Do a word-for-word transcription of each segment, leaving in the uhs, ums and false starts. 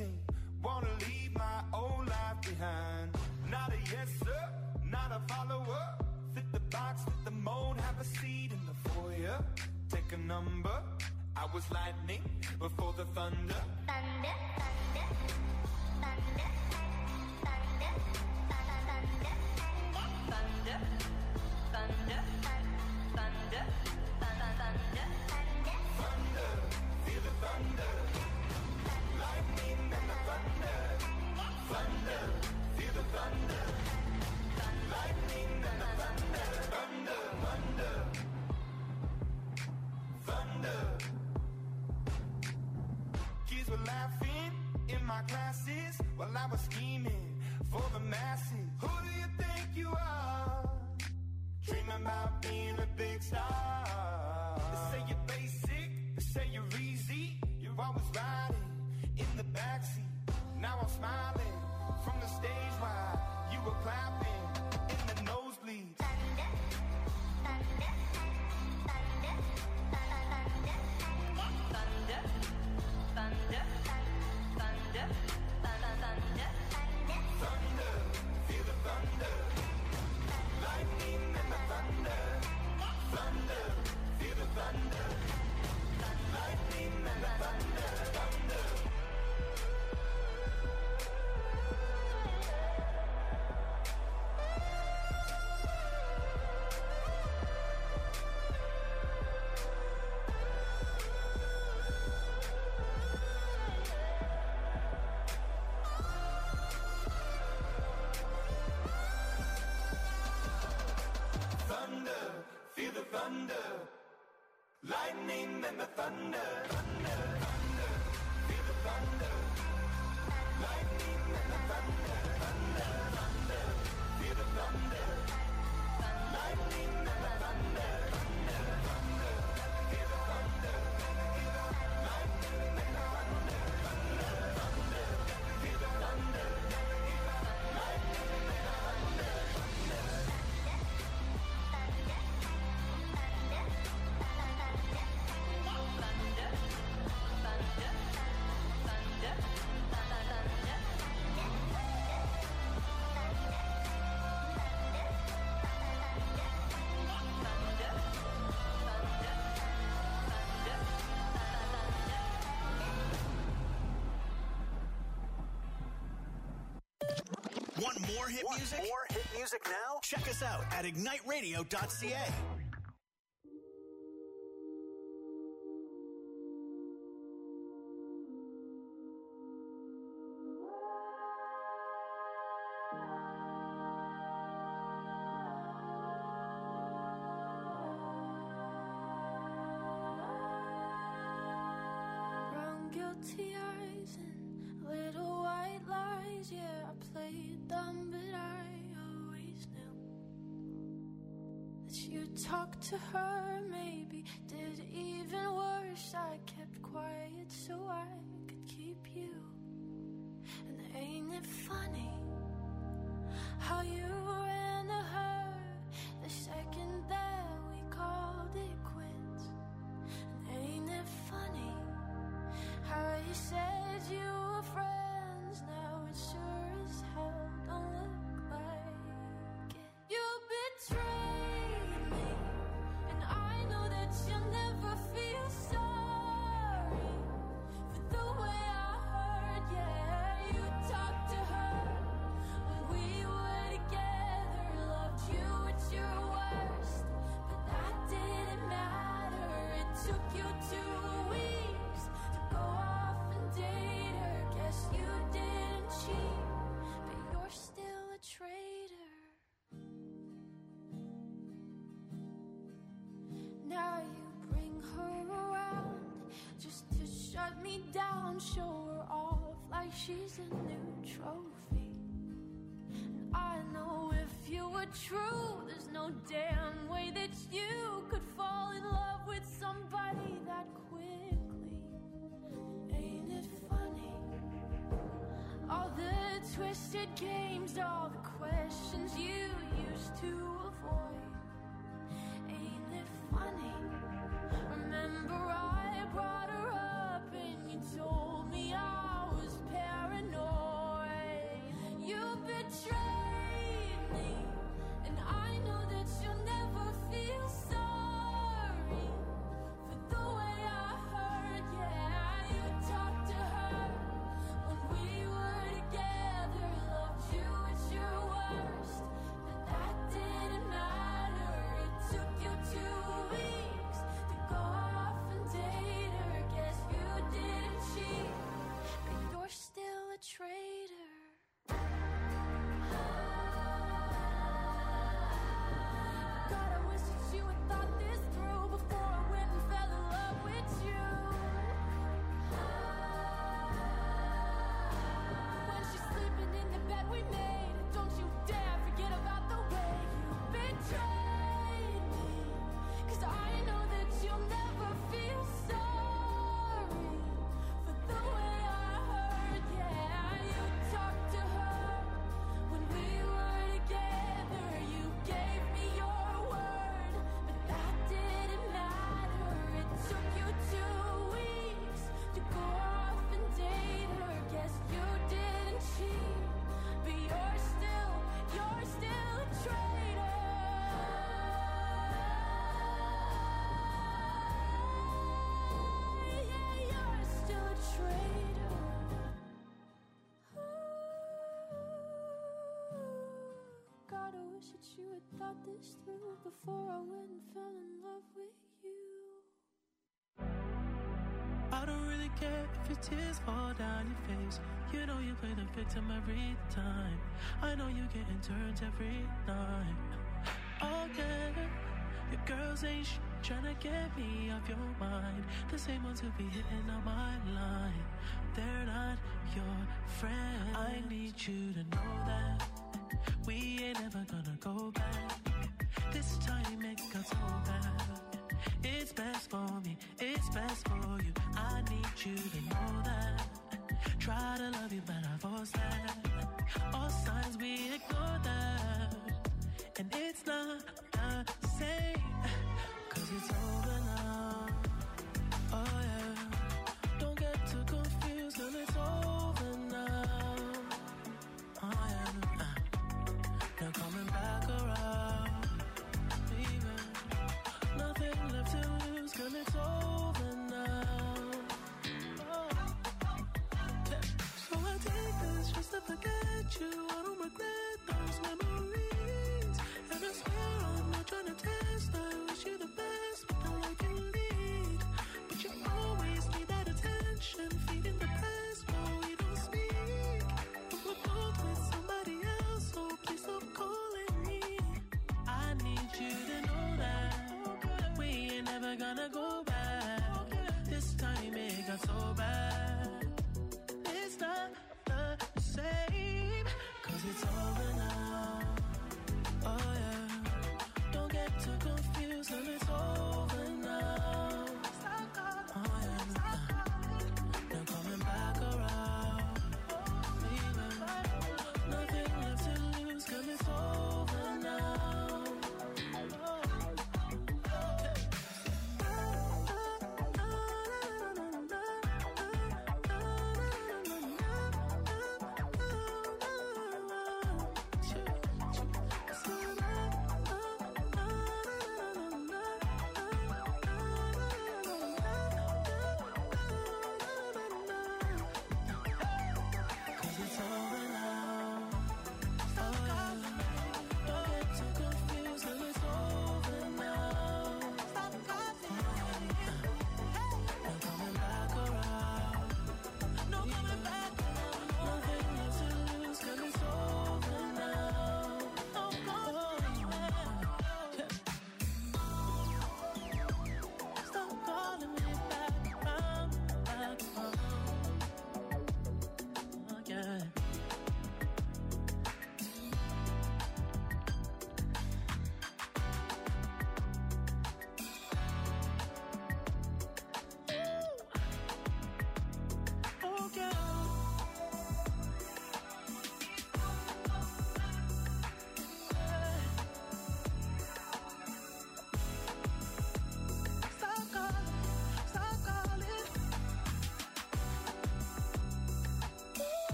changing, wanna leave my old life behind. Not a yes sir, not a follower. Fit the box, fit the mold, have a seat in the foyer. Take a number, I was lightning before the thunder. Thunder, thunder, thunder, thunder, thunder, thunder, thunder, thunder, thunder, thunder, feel the thunder, lightning and the thunder, thunder, feel the thunder, lightning and the thunder, thunder, thunder, thunder. Kids were laughing in my classes while I was scheming for the masses. Who do you think you are? Dreaming about being a big star. They say you're basic, they say you're easy. You're always riding in the backseat. Now I'm smiling from the stage while you were clapping in the nosebleeds. Thunder, thunder, thunder, thunder, thunder, thunder, thunder, thunder, thunder, feel the thunder, lightning and the thunder, thunder, feel the thunder, lightning and the thunder, thunder. Feel the thunder, lightning and the thunder, thunder, thunder. Feel the thunder, lightning and the thunder, thunder, thunder. Feel the thunder, lightning and the thunder, thunder, thunder. Feel the thunder, lightning and the thunder, thunder, thunder. Feel the thunder, lightning and the thunder, thunder. Want more hit Want music? More hit music now? Check us out at ignite radio dot c a. Brown guilty eyes and little white lies. Yeah, I played dumb, but I always knew that you talked to her. Maybe did even worse. I kept quiet so I could keep you. And ain't it funny how you ran to her the second that we called it quits? And ain't it funny how you said you were friends? Now it sure as hell don't look like it. You betrayed me, and I know that you'll never feel sorry for the way I hurt. Yeah, you talked to her when we were together, loved you at your worst, but that didn't matter. It took you two weeks to go off and date her. Guess you didn't cheat, but you're still a traitor. Now you bring her around just to shut me down, show her off like she's a new trophy. And I know if you were true, there's no damn way that you could fall in love with somebody that quickly. Ain't it funny? All the twisted games, all the questions you used to avoid. Ain't it funny? Remember I brought her up and you told me I was paranoid. this through before I went and fell in love with you. I don't really care if your tears fall down your face. You know you play the victim every time. I know you getting turned every night. Oh yeah, your girls ain't sh- trying to get me off your mind. The same ones who be hitting on my line. They're not your friends. I need you to know that we ain't ever gonna go back. This time it got so bad. It's best for me, it's best for you. I need you to know that. Try to love you, but I force that. All signs we ignore that. And it's not the same, cause it's over now. Oh yeah, don't get too confused, cause it's over now. Oh yeah, uh, now coming back around. Even nothing left to lose, cause it's over now. Oh. Yeah. So I take this just to forget you. I don't regret those memories. And I swear I'm not trying to test. I wish you the best, but I like you lead. But you always need that attention, feeding the press while we don't speak. But we're both with somebody else, so please stop calling me. I need you to know that we ain't never gonna go back. This time it got so bad. It's not the same, cause it's over now. Oh yeah, don't get too confused, cause it's over now. Oh yeah, now coming back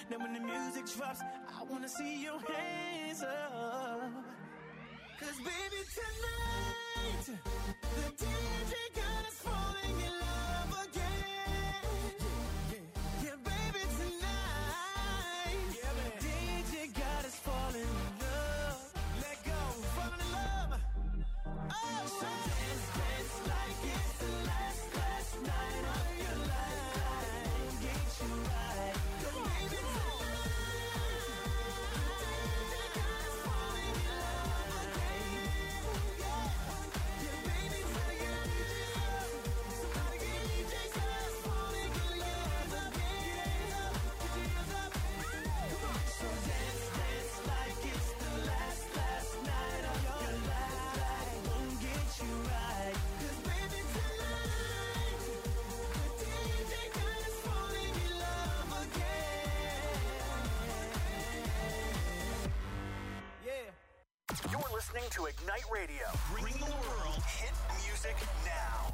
Then when the music drops, I wanna see your hands up. Cause baby tonight, the D J got us falling in love again. Yeah, baby tonight, yeah, man. D J got us falling in love. Let go, falling in love. Oh, so dance, dance like it's the last, last night of your life. Get you right. Cause baby tonight, D J got us falling in love again. Yeah, yeah, baby tonight, somebody get D J got us falling in love again. Get your hands up, come on. So dance, dance like it's the last, last night of your life. Won't get you right. Cause baby tonight, the D J got us falling in love again. Yeah. You're listening to Ignite Radio, bringing the world hit music now.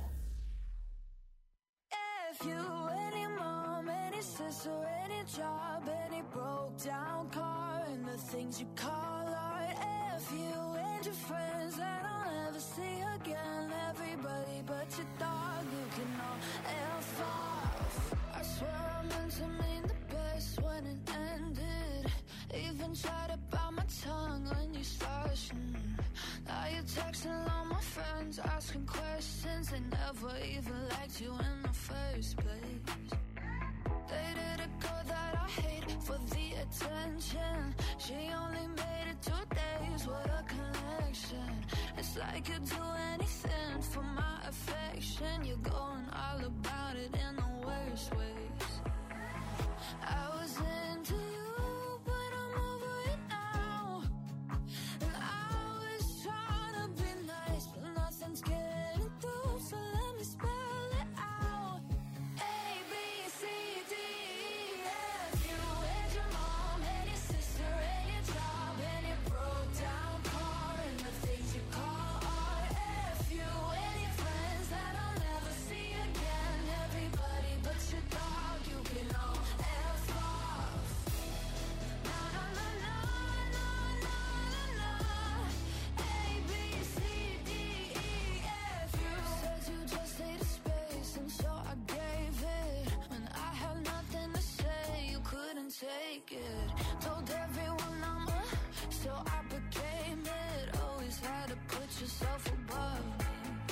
If you, any mom, any sister, any job, any broke down car, and the things you call art. If you and your friends that I'll never see again, everybody but your dog, you can all F off. I swear I meant to mean the best when it ended. Even tried to bite my tongue when you started. Mm. Now you're texting all my friends, asking questions. They never even liked you in the first place. Dated a girl that I hate for the attention. She only made it two days, what a connection. It's like you'd do anything for my affection. You're going all about it in the worst ways. I was into you, but I'm over it now. And I was trying to be nice, but nothing's getting through, so let me spell it out. A, B, C, D, E, F. You and your mom, and your sister, and your job, and your broke down car, and the things you call art. F you and your friends that I'll never see again. Everybody but your dog, you can all F off. Na na na na na na na. A, B, C, D, E, F. You said you just needed space, and so I gave it. When I had nothing to say, you couldn't take it. Told everyone I'm a, so I became it. Always had to put yourself above me.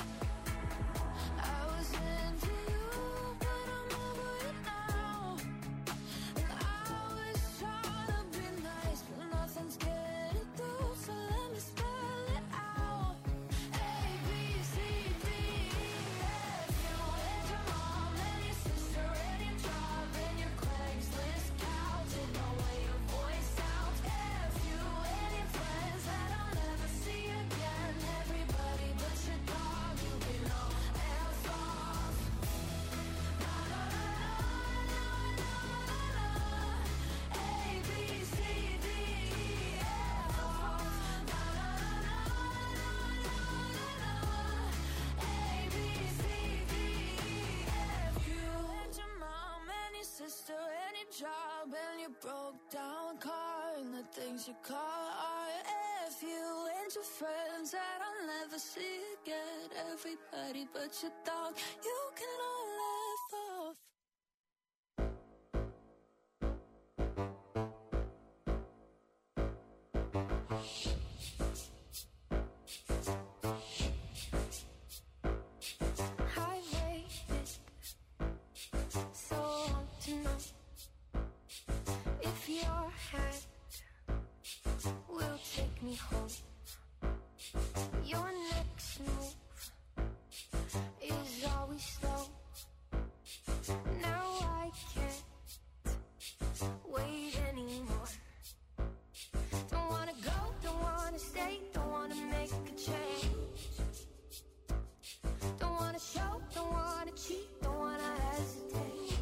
I was into you, but I'm over it now. And I was trying to be nice, but nothing's getting through, so let me spell it out. A, B, C, D, E, F. You and your mom, and your sister, and your job, and your Craigslist couch, and the way your voice sounds. F you and your friends that I'll never see again. Everybody but your dog, you can all F off. Na na na na na na na. A, B, C, D, E, F off. Na na na na na na na. A, B, C, D, E, F. You and your mom and your sister and your job and your broke down car and the things you call art. F you and your friends that I'll never see again. Everybody but your dog, you can all laugh off. I waited so long to know if your hand will take me home. Your next move is always slow. Now I can't wait anymore. Don't wanna go, don't wanna stay, don't wanna make a change. Don't wanna show, don't wanna cheat, don't wanna hesitate.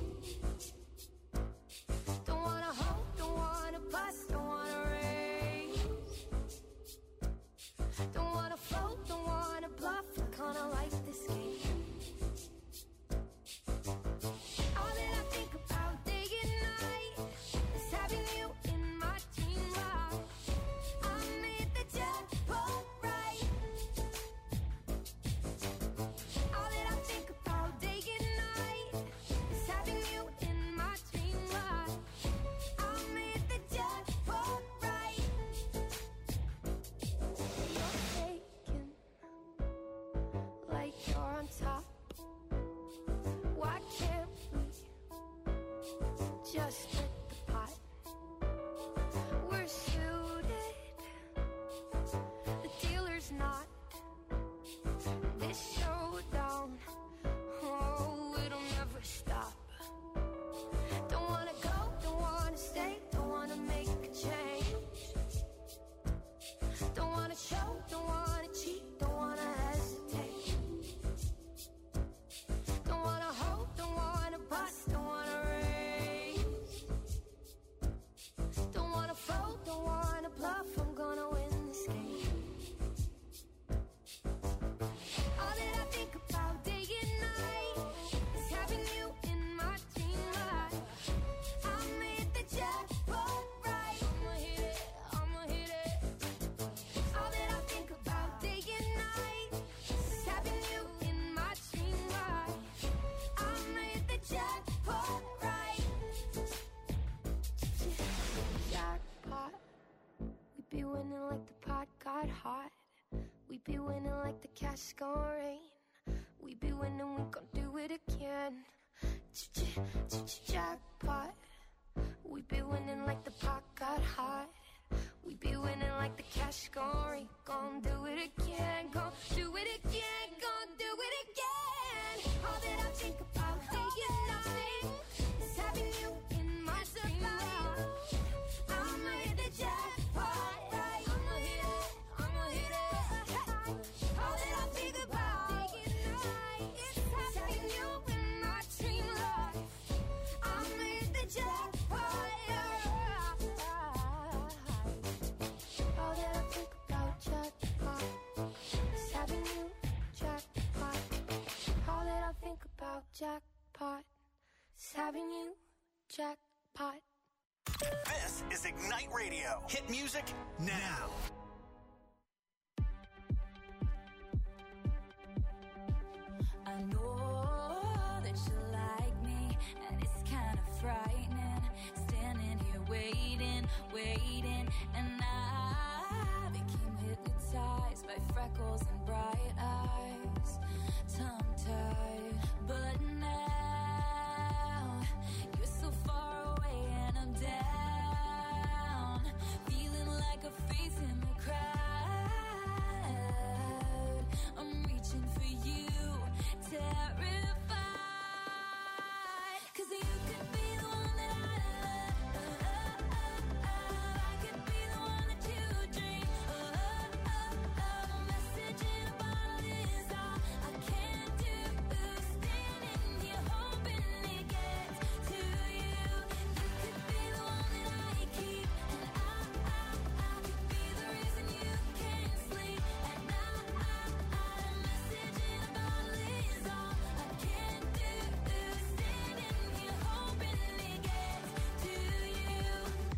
Don't wanna hope, don't wanna bust, don't wanna raise. Don't wanna float, don't winning like the pot got hot. We be winning like the cash gon' rain. We be winning, we gon' do it again. Jackpot. We be winning like the pot got hot. We be winning like the cash gon' rain. Gon' do it again, gon' do it again, gon' do it again. All that I think about day and night is having you in my dream. I'ma hit the jackpot, right? I'ma hit it, I'ma hit it. All that I think about day and night is having you in my dream life. I'ma hit the jackpot, yeah. All that I think about jackpot is having you jackpot. All that I think about jackpot is having you jackpot. This is Ignite Radio. Hit music now. I know that you like me, and it's kind of frightening. Standing here waiting, waiting, and I became hypnotized by freckles and bright eyes, tongue-tied. But now you're so far away, and I'm down, feeling like a face in the crowd. I'm reaching for you, terrified, 'cause you could be the one that I love. I could be the one that you dream. A message in a bottle is all I can do. Standing here hoping it gets to you. You could be the one that I keep, and I, I, I could be the reason you can't sleep at night. A message in a bottle is all I can do. Standing here hoping it gets to you.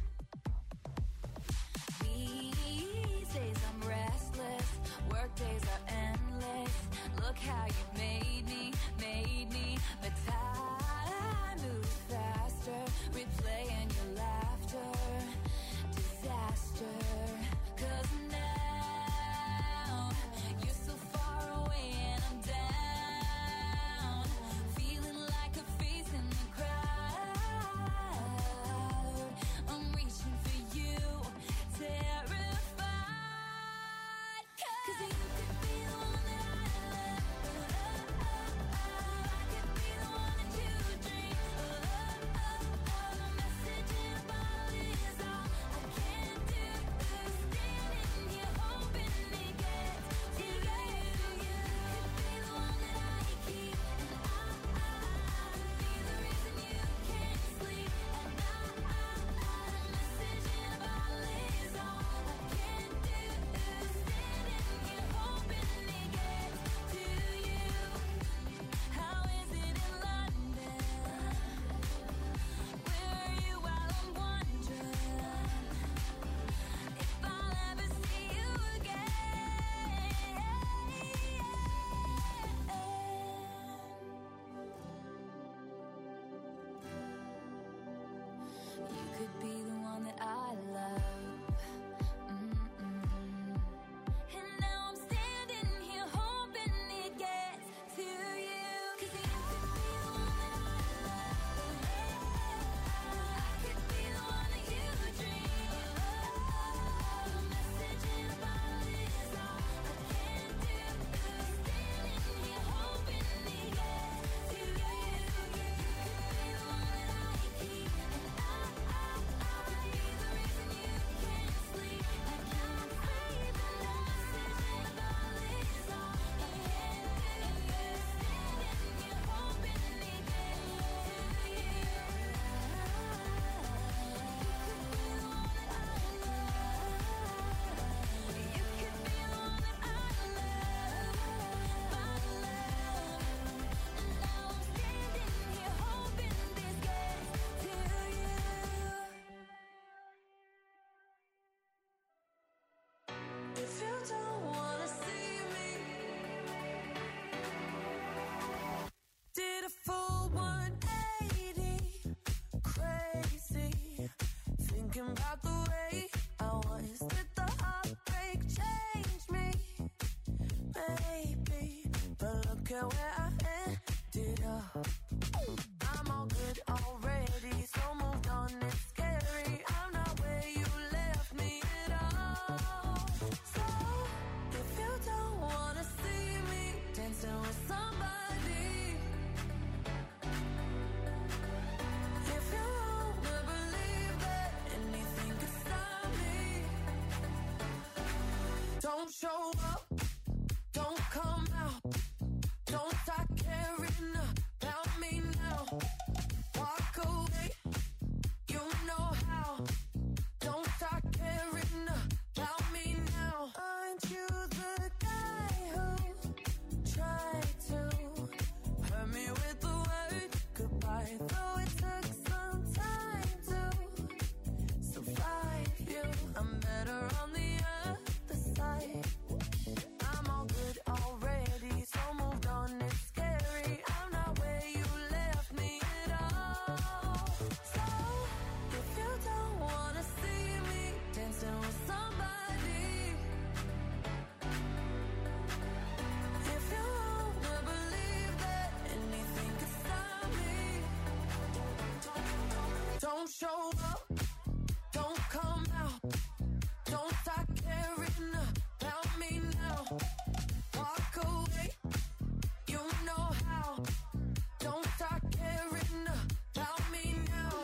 These days I'm restless, work days are endless. Look how you made me, made me. But time moves faster, replaying your laughter. Disaster, 'cause now you're so far away and I'm down, feeling like a face in the crowd. I'm reaching for you, terrified, 'cause you could be the one that I love. I could be the one that you dream. A message in a bottle is all I can do. Standing here hoping it gets to you. You could be the one that I keep, and I, I could be the reason you can't sleep at night. A message in a bottle is all I can do. Standing here hoping it gets to you. How is it in London? Where are you while I'm wondering if I'll ever see you again? You could be the one that I love. Mm-mm. And now I'm standing here hoping it gets to you. 'Cause you could be the one that I love. I could be the one that you dream. A message in a bottle is all I can do. Standing here hoping it gets to you. You could be the one that I keep, and I, I, I could be the reason you can't sleep at night. A message in a bottle is all I can do. Standing here hoping it gets to you. You could be the one that I love. You could be the one that I love, my love. And now I'm standing here hoping this gets to you. If you don't wanna see me, did a full one eighty, crazy, thinking about the way I was with the care where I ended up. I'm all good already, so moved on, it's scary. I'm not where you left me at all. So, if you don't wanna see me dancing with somebody, if you wanna believe that anything could stop me, don't show up, don't come out, don't start caring about me now. Walk away, you know how. Don't start caring about me now. Aren't you the guy who tried to hurt me with the word goodbye? Though it took some time to survive you, I'm better on the other side. I'm all good already, so moved on, it's scary. I'm not where you left me at all. So, if you don't wanna see me dancing with somebody, if you wanna believe that anything could stop me, don't show up, don't come out, don't start caring about me now. Walk away, you know how. Don't start caring about me now.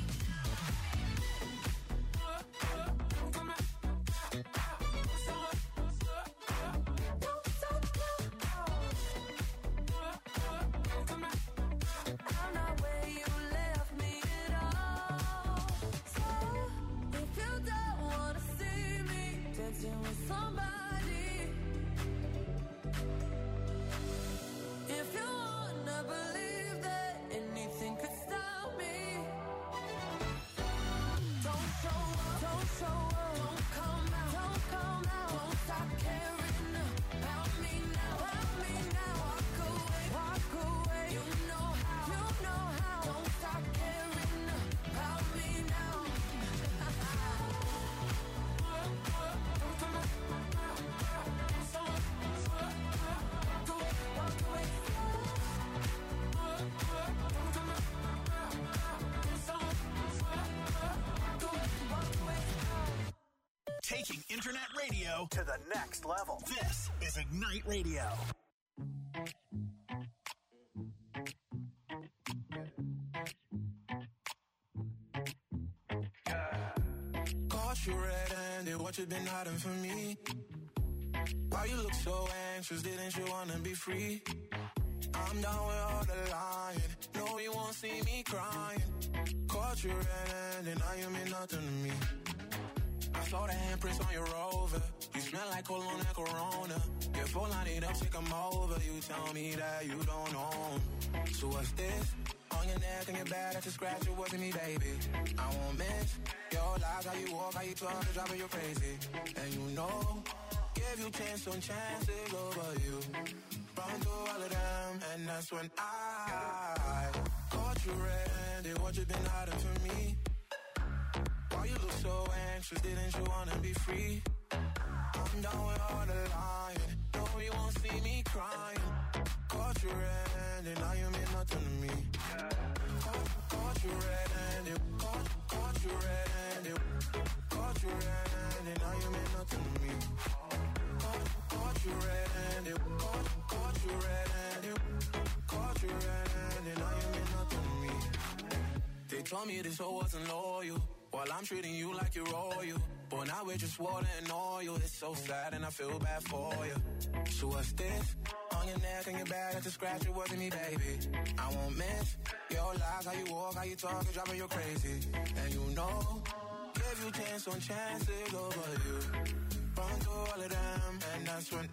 Don't stop now. I'm not where you left me at all. So, if you don't wanna see me dancing with somebody, if you wanna believe that anything could stop me, don't show up, don't show up, don't come out, don't come out, don't stop caring about me now, about me now. Walk away, walk away, you know how, you know how. Don't stop caring about me now. Walk away. Taking internet radio to the next level. This is Ignite Radio. Caught you red-handed, what you been hiding from me? Why you look so anxious, didn't you wanna be free? I'm down with all the lying, no you won't see me crying. Caught you red-handed, now you mean nothing to me. I saw the handprints on your Rover, you smell like cologne and Corona. Your phone line it up, say come over, you tell me that you don't own. So what's this? On your neck and your back, that's a scratch, it wasn't me, baby. I won't miss your lies, how you walk, how you talk, it's driving you crazy. And you know, give you chance on chances over you. Run through all of them, and that's when I caught you red-handed, what you been hiding from me? Why you look so anxious, didn't you wanna be free? I'm down with all the lying, no you won't see me crying. Caught you red-handed, now you mean nothing to me. Caught, caught you red-handed, caught, caught you red-handed, caught you red-handed, now you mean nothing to me. Caught, caught you red-handed, caught, caught you red-handed, caught you red-handed, now you mean nothing to me. They told me this hoe wasn't loyal, while I'm treating you like you're royal. But now we're just water and oil. It's so sad and I feel bad for you. So what's this? On your neck and your back, that's a scratch, it wasn't me, baby. I won't miss your lies, how you walk, how you talk, it's driving you crazy. And you know, give you chance on chances over you. Run through all of them, and that's when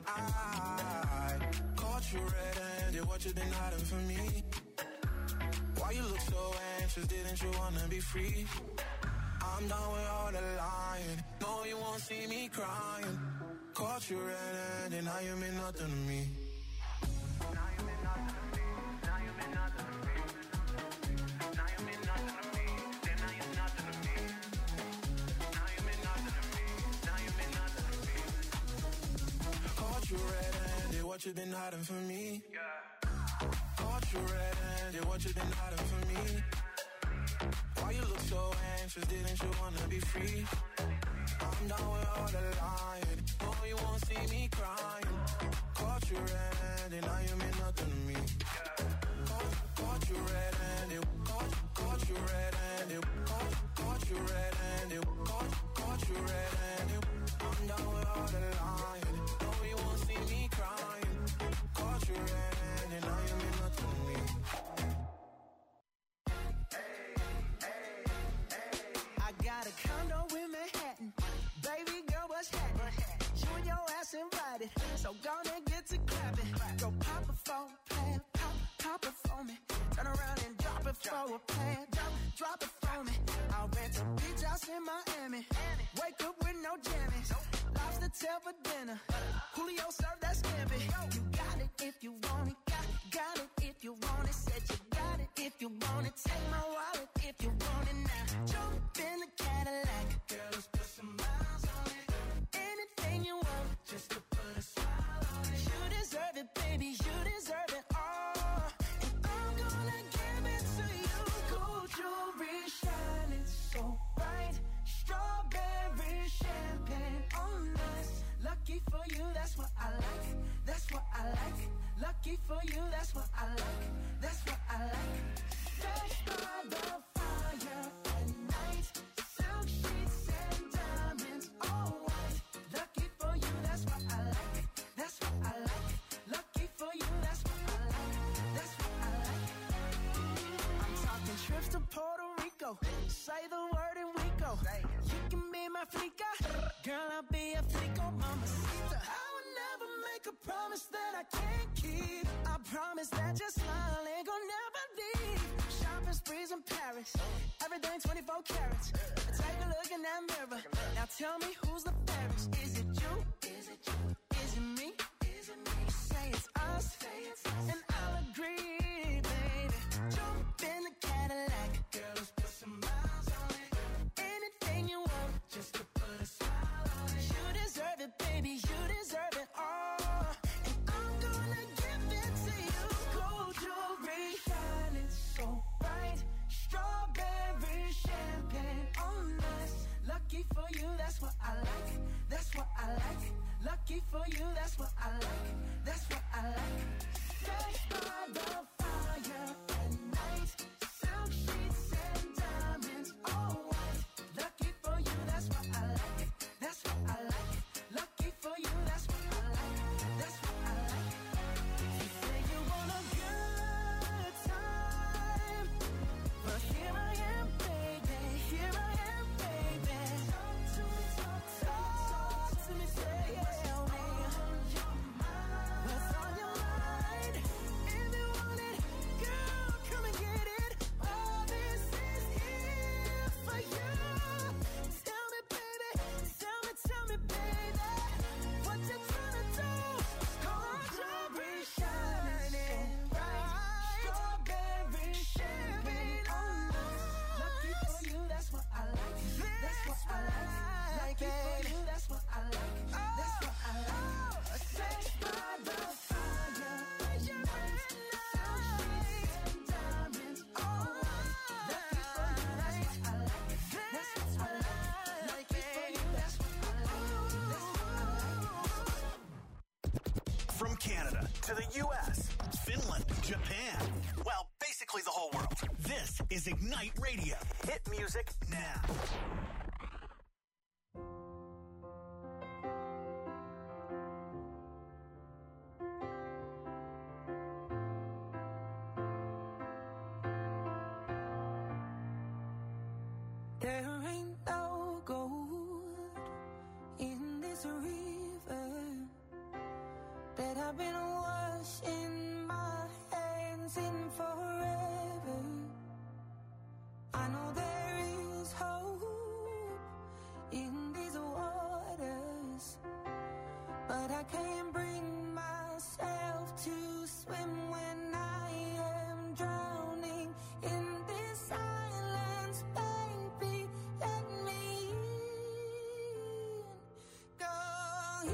I caught you red-handed, what you been hiding from me? Why you look so anxious, didn't you wanna be free? I'm done with all the lying, no you won't see me crying. Caught you red-handed, now you mean nothing to me. Now you mean nothing to me, now you mean nothing to me. Now you mean nothing to me, then now you're nothing to me. Now you mean nothing to me, now you mean nothing to me. Caught you red-handed, what you been hiding from me? Yeah. Caught you red-handed, what you been hiding from me? Why you look so anxious, didn't you wanna be free? I'm down with all the lying, oh, you won't see me crying. Caught you red-handed, now you mean nothing to me. Caught, caught you red-handed, caught, caught you red-handed, caught, caught you red-handed, caught, caught you red-handed. I'm down with all the lying, oh, you won't see me crying. Caught you red-handed, now you mean nothing to me. I got a condo in Manhattan. Baby girl, what's happening? You and your ass invited, so gonna get to clapping. Go pop it for a plan, pop, pop it for me. Turn around and drop it for a plan, drop, drop it for me. I'll rent a beach house in Miami. Wake up with no jammies. Lobster tail for dinner. Julio served that scampi. You got it if you want it. Got, got it if you want it. Said you got it if you want it. Take my wallet if you want it now. Jump in the Cadillac. Girl, let's put some miles on it. Anything you want, just to put a smile on it. You deserve it, baby. You deserve it all. And I'm gonna give it to you. Gold jewelry shining so bright. Strawberry champagne on us. Lucky for you, that's what I like. That's what I like. Lucky for you, that's what I like. That's what I like. Fresh by the fire at night. Silk sheets and diamonds, all white. Lucky for you, that's what I like. That's what I like. Lucky for you, that's what I like. That's what I like. I'm talking trips to Puerto Rico. Say the word and we go. You can be my flica. Girl, I'll be a flico, mamacita. I would never make a promise that I can't keep. I promise that your smile ain't gonna never leave. Shopping sprees in Paris. Everything twenty-four carats. Take a look in that mirror. Now tell me who's the fairest. Is it you? Is it you? Is it me? Is it me? Say it's us. Say it's us. And I'll agree, baby. Jump in the Cadillac. Girl, let's put some miles on it. Anything you want, just to put a smile on it. You deserve it, baby. You deserve it all. And I'm gonna give it to you. Gold jewelry shining so bright. Strawberry champagne on us. Lucky for you, that's what I like. That's what I like. Lucky for you, that's what I like. That's what I like. Fresh by the fire at night. Silk sheets and diamonds, all white. Lucky for you, that's what I like. That's what I like. Lucky for you, that's what I like. That's what I like. You say you want a good time, but here I am, baby. Here I am, baby. Talk to me, talk, talk, talk to me, say tell me what's on your mind. If you want it, girl, come and get it. All this is here for you. Tell me, baby, tell me, tell me, baby, what you tryna do? Gold jewelry shining bright. Strawberry champagne on us. Lucky for you, that's what I like. That's what I like. Lucky for you, that's what I like. That's what I like. Sex by the fire at night. Silk sheets and diamonds, all white. Lucky for you, that's what I like. That's what I like. Lucky for you, that's what I like. That's what I like. From Canada to the U S, Finland, Japan, well, basically the whole world. This is Ignite Radio. Hit music now. There ain't no gold in this river that I've been washing my hands in forever. I know there is hope in these waters, but I can't bring myself to swim when I am drowning in this silence, baby. Let me in. Go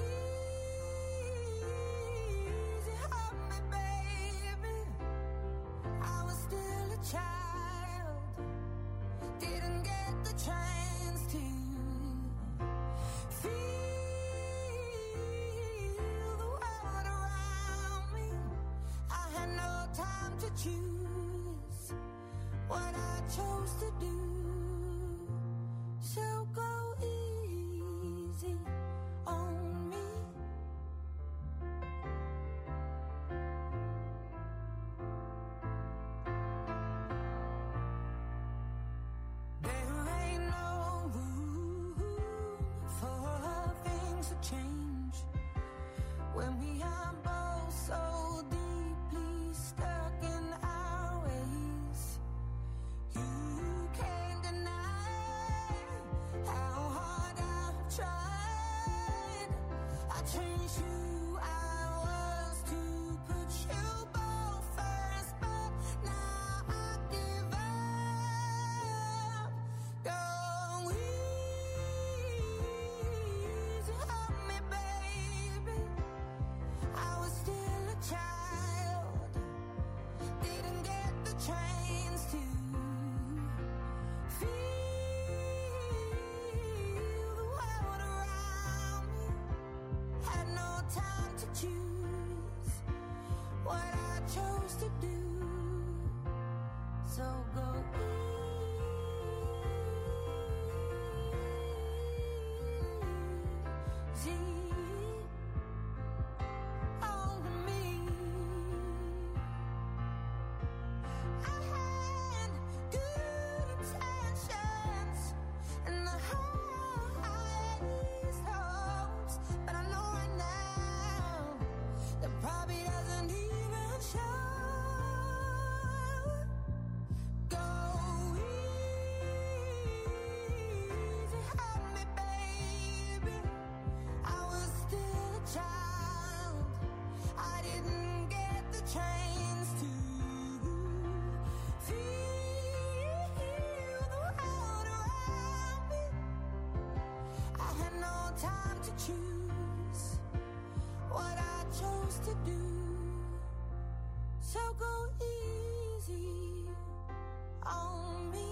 easy on me, baby. child, didn't get the chance to feel the world around me. I had no time to choose what I chose to do. So go easy on me. There ain't no room for things to change when we are both so deeply stuck in our ways. You can't deny how hard I've tried. I changed who I was to put you both first, but now I give up. Go easy on me, baby. I was still a child, didn't get the chance to feel the world around me. Had no time to choose what I chose to do. So go easy on me. I had good intentions and the highest hopes, but I know right now that probably doesn't even show. Go easy on me, baby. I was still a child, I didn't get the chance to feel the world around me. I had no time to choose what I chose to do. So go easy on me.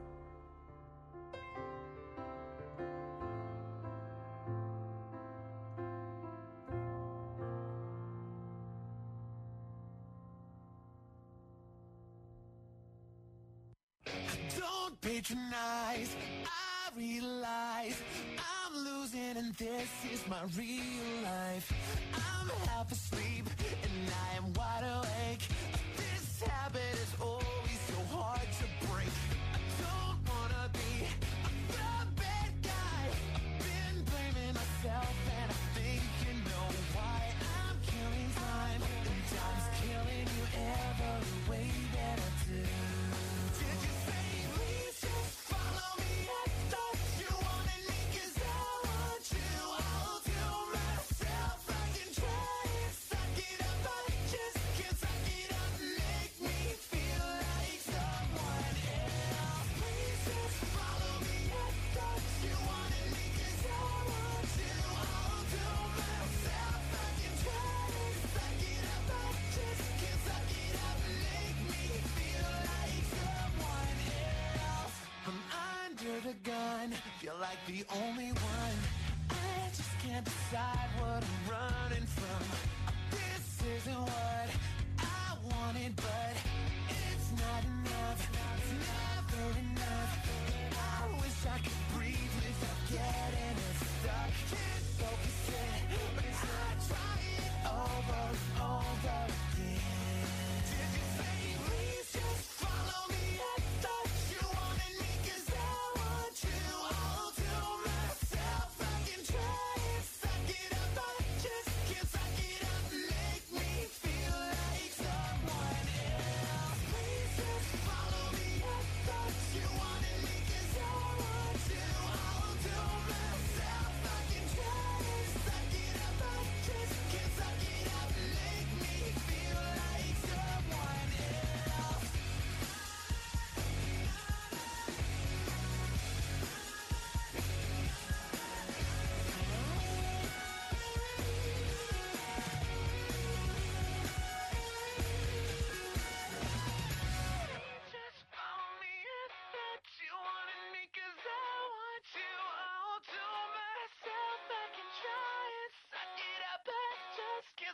Don't patronize, I realize I'm losing and this is my real life. I'm half asleep and I am wide awake. This habit is always so hard to break. I don't wanna be the bad guy. I've been blaming myself and I think you know why. I'm killing time and time's killing you every way that I do. Did you say please just follow me? I thought you wanted me 'cause I want you. I'll do myself. I can try and suck it up. I just can't suck it up. Make me feel like someone else. Please just follow me. I thought you wanted me 'cause I want you. I'll do myself. I can try and suck it up. I just can't suck it up. Make me feel like someone else. I'm under the gun, feel like the only one. I just can't decide what I'm running from. This isn't what I wanted, but it's not enough. It's never enough. I wish I could breathe without getting it stuck. Can't focus it, but I try it over and over again. Did you say please just follow me? I thought you wanted me 'cause I want you. I'll do myself. I can try and suck it up. I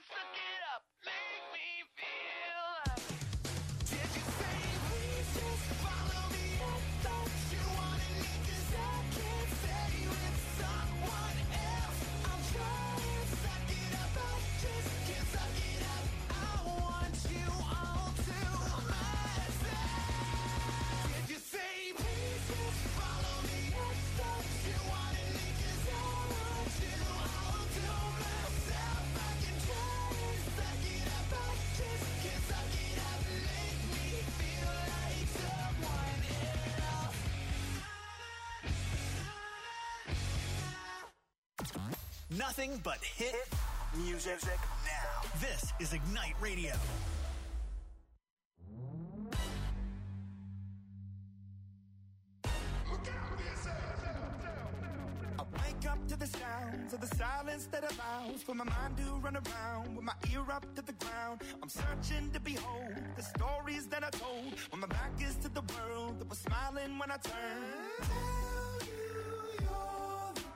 suck it up, make me feel happy. Did you say please just follow me? Don't you wanna me? 'Cause I can't stay with someone else. I'm trying to suck it up, I just can't suck it up. I want you all to myself. Did you say please just follow me? Don't you wanna me? 'Cause I want you all to myself. I can try and suck it up, I just can't suck it up. Make me feel like someone else. Nothing but hit music now. This is Ignite Radio. I wake up to the sounds of the silence that allows for my mind to run around with my ear up to the ground. I'm searching to behold the stories that I told when my back is to the world that was smiling when I turned. Tell you you're the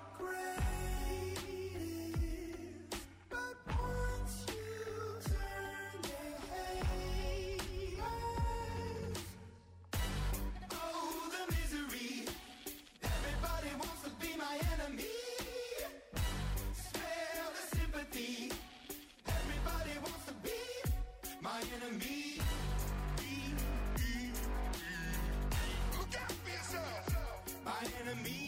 greatest, but once you turn, they hate us. Oh, the misery. Everybody wants to be my enemy. Smell the sympathy. Everybody wants to be my enemy. Look out for yourself. My enemy.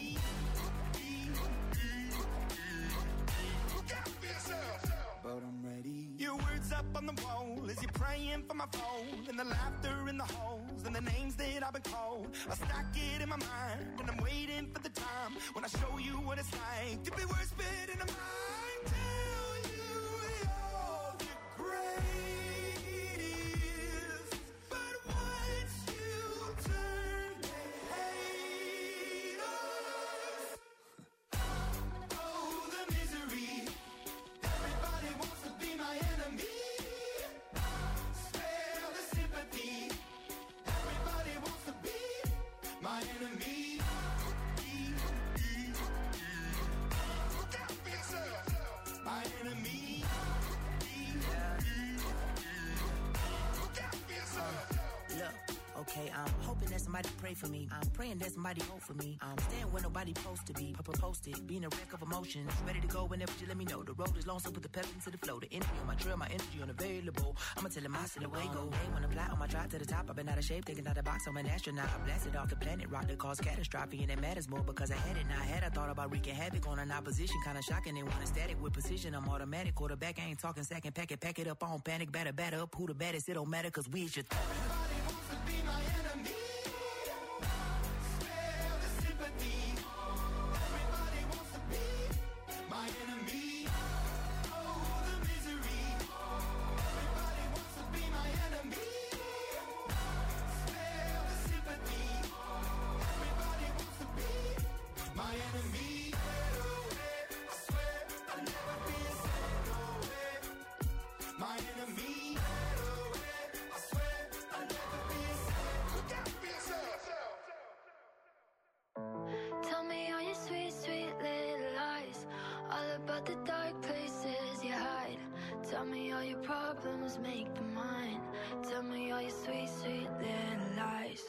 Look out for yourself. But I'm ready. Your words up on the wall as you're praying for my phone, and the laughter in the halls and the names that I've been called. I stack it in my mind and I'm waiting for the time when I show you what it's like to be worse fit in a mind. Tell you you're the greatest, but once you turn, they hate us. Oh, the misery. Everybody wants to be my enemy. Spare the sympathy. Everybody wants to be my enemy. Look out for yourself. My enemy. Look out for yourself. Look, okay, I'm hoping that somebody pray for me. I'm praying that somebody hope for me. I'm staying where nobody supposed to be. Papa posted, being a wreck of emotions. Ready to go whenever you let me know. The road is long, so put the pep into the flow. The energy on my trail, my energy unavailable. I'ma tell him I see the way go. They wanna fly on my drive to the top. I've been out of shape, taking out the box. I'm an astronaut. I blasted off the planet, rock that caused catastrophe, and it matters more because I had it. Now I had I thought about wreaking havoc on an opposition, kinda shocking. They want a static with precision. I'm automatic. Quarterback, I ain't talking second. Pack it, pack it up on panic. Batter, batter up. Who the baddest? It don't matter, cause we is your th- Everybody wants to be my enemy. Spare the sympathy. Everybody wants to be my enemy. Oh, the misery. Everybody wants to be my enemy. Spare the sympathy. Everybody wants to be my enemy. I swear I'll never be a my enemy. I swear I'll never be a Look out for yourself. Tell me all your sweet, sweet little lies, all about the dark places you hide. Tell me all your problems, make them mine. Tell me all your sweet, sweet little lies.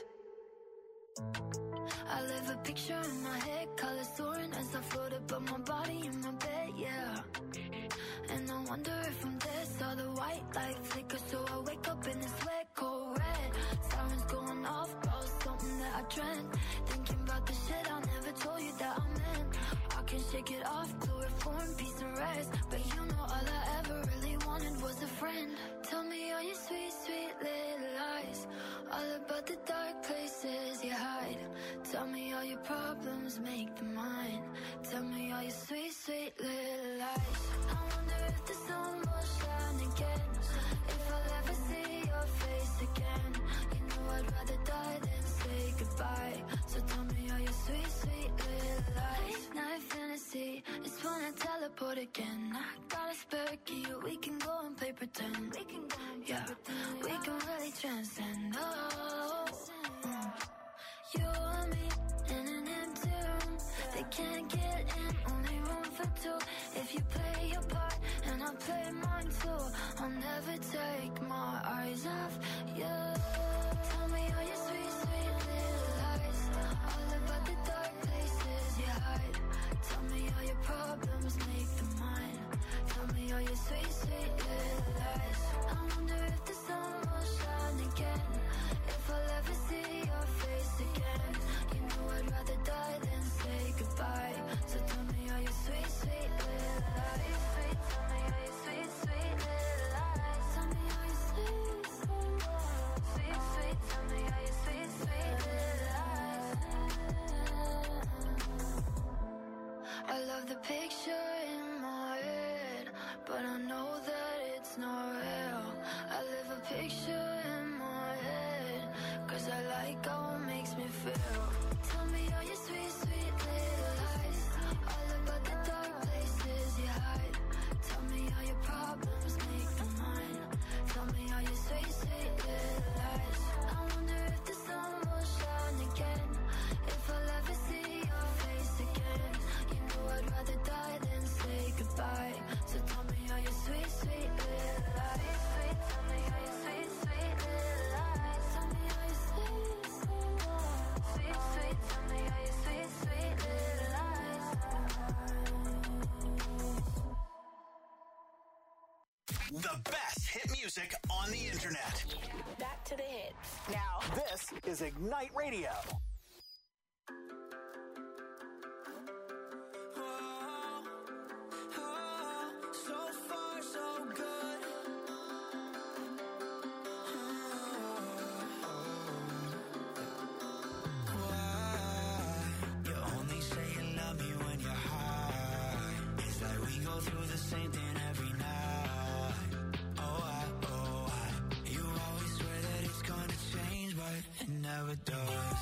I live a picture in my head, colors soaring as I float above my body in my bed, yeah. And I wonder if I'm dead, saw the white light flicker, so I wake up in this wet, cold red. Sirens going off, about something that I dreamt. Thinking about the shit I never told you that I meant. I can shake it off, do it for in peace and rest. But you know all I ever really wanted was a friend. Tell me all your sweet, sweet little lies, all about the dark places you hide. Tell me all your problems, make them mine. Tell me all your sweet, sweet little lies. I wonder if the sun will shine again, if I'll ever see your face again. You know I'd rather die than say goodbye. So tell me all your sweet, sweet little lies. Night fantasy, it's when I teleport again. I got a spare key, we can go and play pretend. We can go and play yeah, pretend. We can really transcend. Oh, mm. You and me in an empty room. They can't get in, only room for two. If you play your part and I play mine too, sweet, sweet little lies. I wonder if the sun will shine again, if I'll ever see your face again. You know I'd rather die than say goodbye. So tell me all your sweet, sweet little lies. Sweet, tell me all your sweet, sweet little lies. Tell me all your sweet, sweet, sweet, sweet. Tell me all your sweet, sweet little lies. I love the picture in my head, but I know that it's not real. I live a picture in my head, cause I like how it makes me feel. Tell me all your sweet, sweet little lies, all about the dark places you hide. Tell me all your problems, make them mine. Tell me all your sweet, sweet little lies. I wonder if the sun will shine again, if I'll ever see your face again. You know I'd rather die than say goodbye. So tell me all your sweet, sweet little lies. Sweet, tell me all your sweet, sweet little lies. Tell me all your sweet, sweet, sweet, sweet. Tell me all your sweet, sweet little lies. The best hit music on the internet. Back to the hits. Now, this is Ignite Radio. So far, so good. Why? You only say you love me when you're high. It's like we go through the same thing every night. Oh, I, oh, I. You always swear that it's gonna change, but it never does.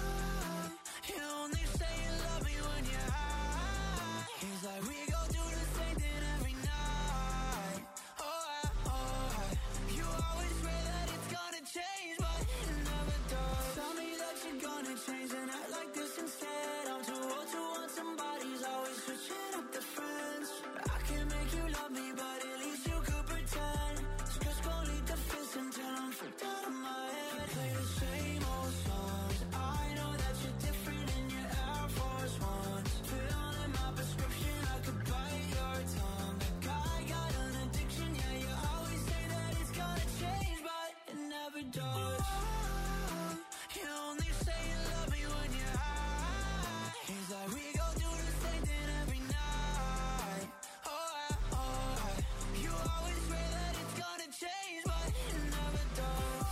You only say you love me when you're high. It's like we go through the same thing every night. Oh, I, oh, I. You always swear that it's gonna change, but it never does. Tell me that you're gonna change and act like this instead. I'm too old to want somebody's always switching up the friends. I can make you love me, but at least you could pretend. Just go lead the fence until I'm freaked out of my head. Play the same old songs. I know that you're different in your Air Force Ones. Fill in my prescription, I could bite your tongue. That guy got an addiction, yeah, you always say that it's gonna change, but it never does. You only say you love me when you're high. It's like we go through the same thing every night. Oh, I, oh, I. You always swear that it's gonna change, but it never does.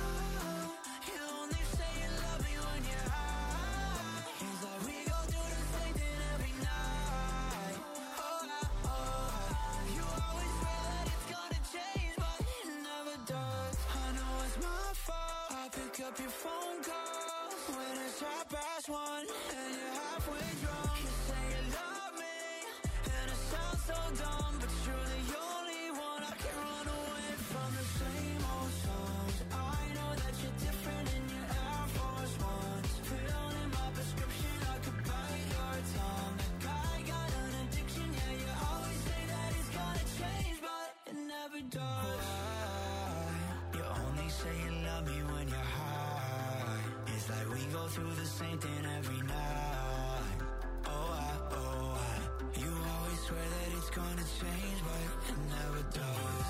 You only say you love me when you're high. It's like we go through the same thing every night. Oh, I, oh, I. You always swear that it's gonna change, but it never does. I know it's my fault. I pick up your phone calls when it's half past one and you're halfway drunk. You say you love me and it sounds so dumb, but you're the only one I can run away from. The same old songs. I know that you're different in your Air Force Ones. Fill in my prescription, I could bite your tongue. That guy got an addiction, yeah, you always say that it's gonna change, but it never does. Why? You only say you love me when you're high. It's like we go through the same thing every night. Oh, I, oh, I. You always swear that it's gonna change, but it never does.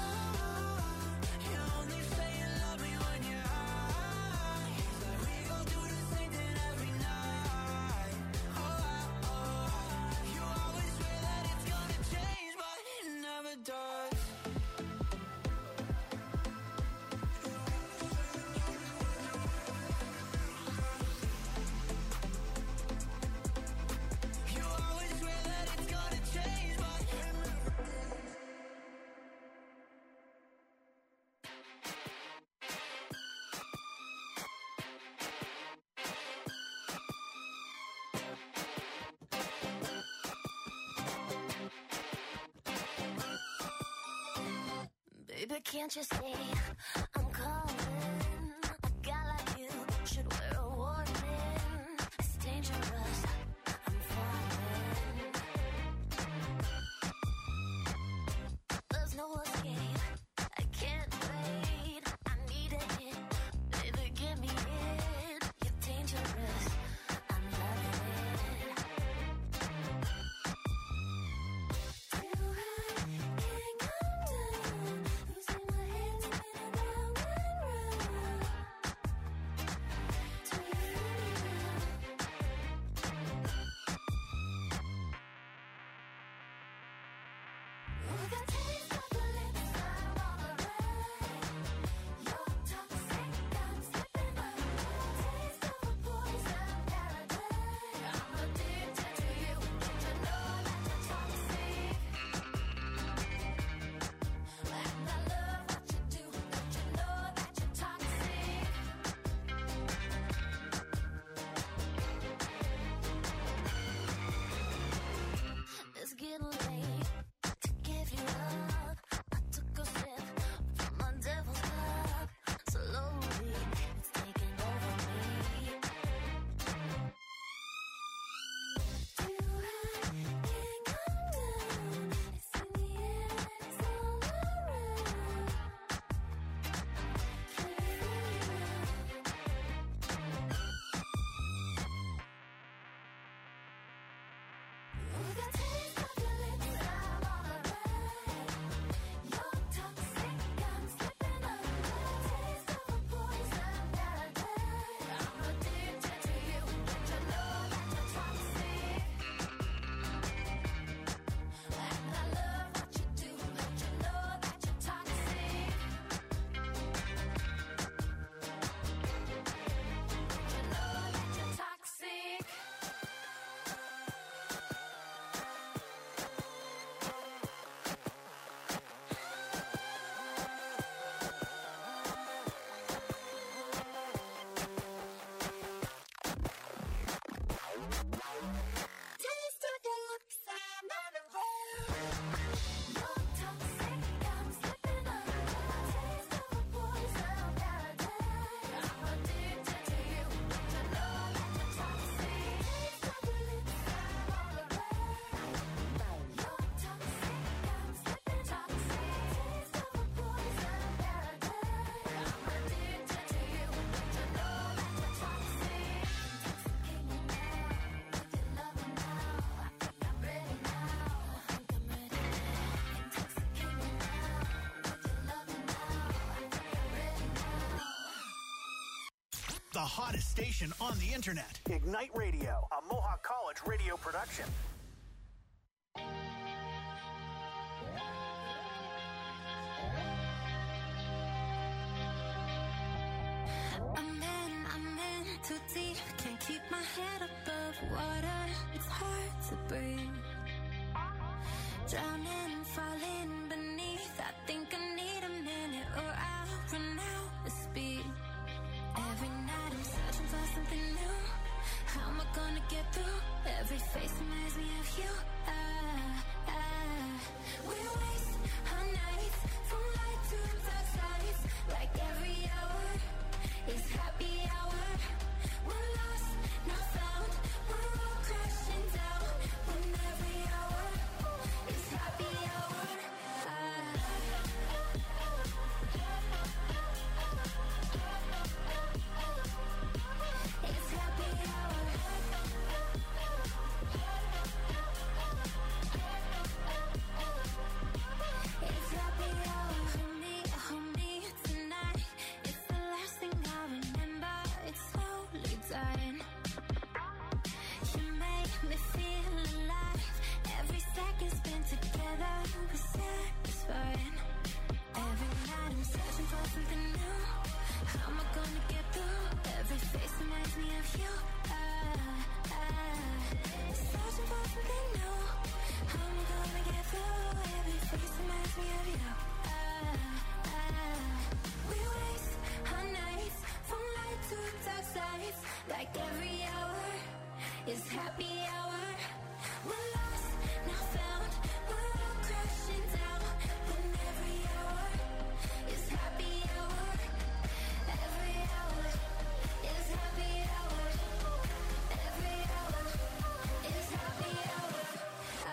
You only say you love me when you're high. It's like we go through the same thing every night. Oh, I, oh, I. You always swear that it's gonna change, but it never does. You always swear that it's gonna change, but Baby, can't you see I'm calling? A guy like you should wear a warning. It's dangerous, I'm falling. There's no escape, I can't wait. I need a hit, baby, give me it. You're dangerous, I'm loving it. You can't come the hottest station on the internet. Ignite Radio, a Mohawk College radio production. I'm in, I'm in too deep. Can't keep my head above water. It's hard to breathe. Drowning, falling beneath. I think I need a minute or I'll run out of speed. Every night I'm searching for something new. How am I gonna get through? Every face reminds me of you. Ah, ah. We waste our nights from light to dark sides. Like every hour is happy hour. We're lost, not found. We're all crashing down. When every hour is happy hour. It's happy hour. It's happy hour. Hold me, hold me tonight. It's the last thing I remember. It's slowly dying. You make me feel alive. Every second spent together was satisfying. Every night I'm searching for something new. How am I gonna get through? Every face reminds me of you. Ah, ah. Searching for something new. How am I gonna get through? Every face reminds me of you. Ah, ah. We waste our nights from light to dark sides. Like every hour is happy hour. We're lost, not found. We're all crashing down. When every hour is happy hour. Every hour is happy hour. Every hour is happy hour. Ah.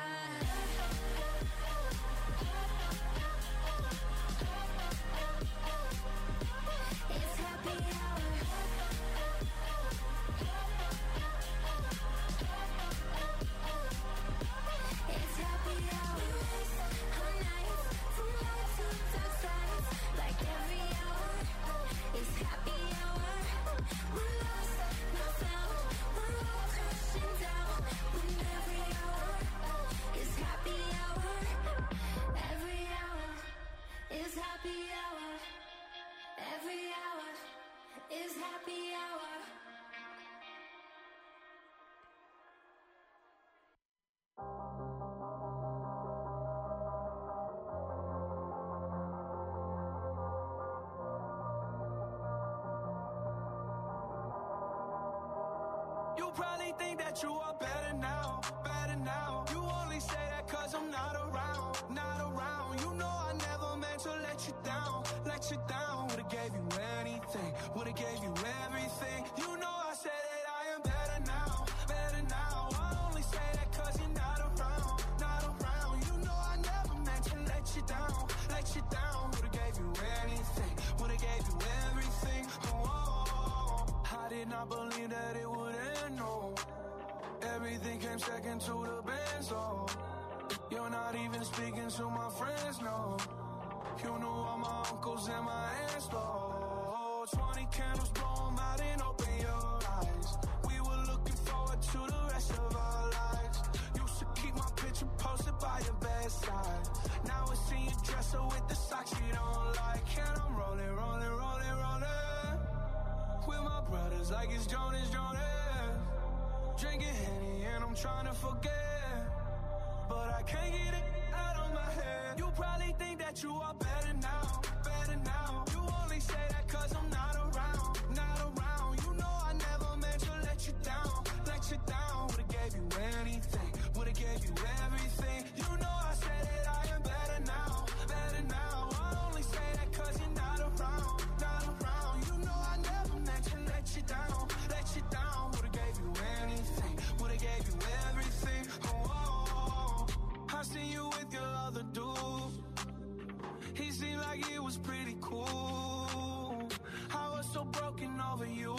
It's happy hour. It's happy hour. Our nights from light to dark sides. Like every hour is happy hour. We're lost, not found. We're all crashing down. When every hour is happy hour. Every hour is happy hour. Every hour is happy hour. You probably think that you are better now, better now. You only say that cause I'm not around, not around. You know I never meant to let you down, let you down. Would've gave you anything, would've gave you everything. You know I said that I am better now, better now. I only say that cause you're not around, not around. You know I never meant to let you down, let you down. Would've gave you anything, would've gave you everything. Oh, oh, oh. I did not believe that it would end, no. Everything came second to the benzo. You're not even speaking to my friends, no. You knew all my uncles and my aunts, though. Twenty candles, blow 'em out and open your eyes. We were looking forward to the rest of our lives. Used to keep my picture posted by your bedside. Now I see you dresser with the socks you don't like. And I'm rolling, rolling, rolling, rolling with my brothers like it's Jonas, Jonas. Drinking Henny and I'm trying to forget, but I can't get it out of my head. You probably think that you are better now, better now. You only say that cause I'm not around, not around. You know I never meant to let you down, let you down. Would've gave you anything, would've gave you everything. You know I said that I am better now, better now. I only say that cause you're not around, not around. You know I never meant to let you down, let you down. Would've gave you anything, would've gave you everything. Oh, oh, oh. I seen you with your other dude. He seemed like it was pretty cool. I was so broken over you.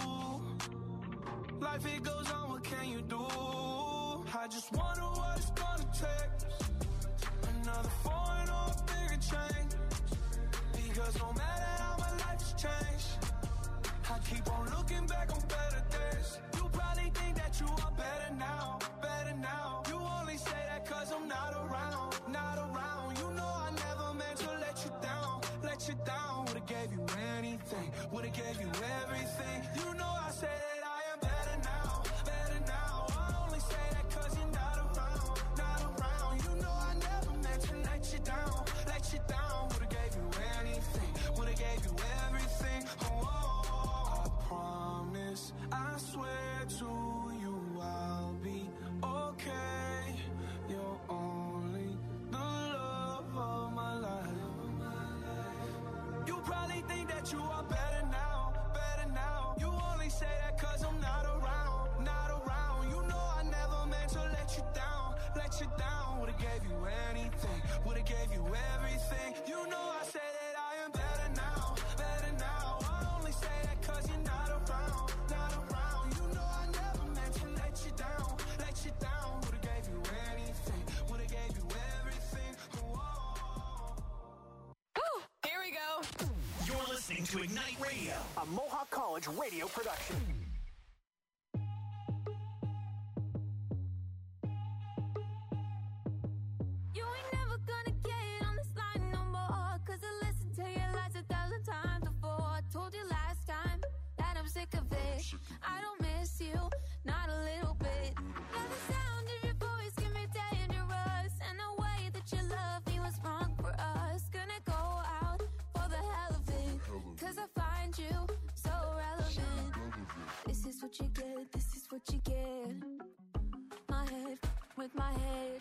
Life it goes on, what can you do? I just wonder what it's gonna take. Another foreign or a bigger change. Because no matter how my life has changed, I keep on looking back on only think that you are better now, better now. You only say that cause I'm not around, not around. You know I never meant to let you down, let you down. Would've gave you anything, would've gave you everything. You know I say that I am better now, better now. I only say that cause you're not around, not around. You know I never meant to let you down, let you down. Would've gave you anything, would've gave you everything. Whoa. Woo, here we go. You're listening to Ignite Radio, a Mohawk College radio production. You ain't never gonna get on this line no more. Cause I listened to your lies a thousand times before. I told you last time that I'm sick of it. I don't miss you, not a little bit. Now the sound of your voice can be dangerous. And the way that you love me was wrong for us. Gonna go out for the hell of it. Cause I find you so relevant. This is what you get, this is what you get. My head with my head.